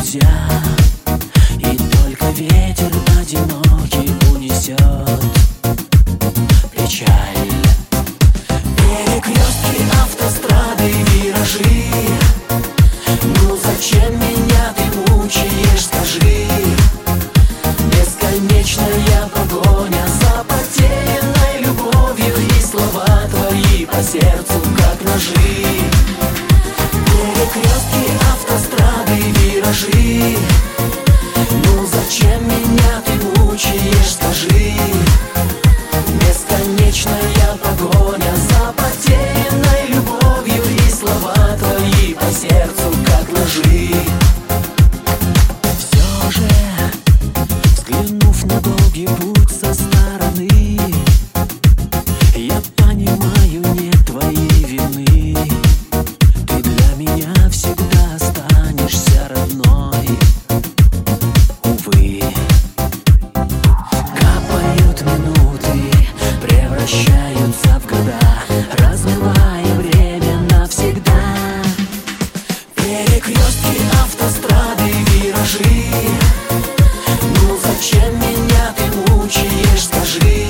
нельзя, и только ветер одинокий унесет печаль. Перекрестки, автострады, виражи. Ну зачем меня ты мучаешь, скажи? Бесконечная погоня за потерянной любовью, и слова твои по сердцу как ножи. Перекрестки, автострады, виражи. Ну зачем меня ты мучаешь, скажи? Бесконечная погоня за потерянной любовью, и слова твои по сердцу как ножи. Все же, взглянув на долгий путь со стороны, я понимаю, нет твоей вины. Ты для меня всегда останешься родной. Увы, капают минуты, превращаются в года, размывая время навсегда. Перекрестки, автострады, виражи. Ну зачем меня ты мучаешь, скажи?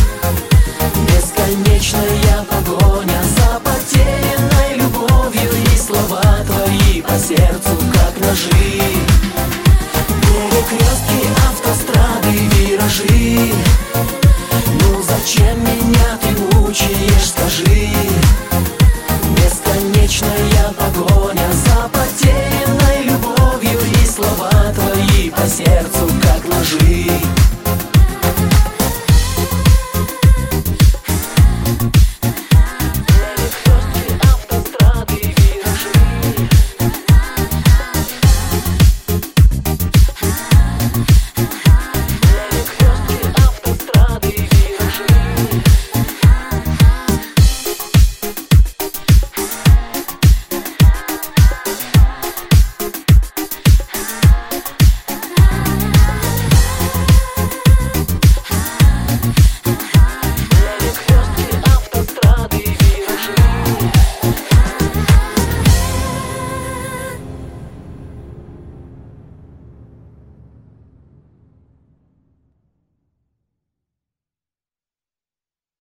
Бесконечная погоня за потерянной любовью, и слова твои по сердцу как ножи.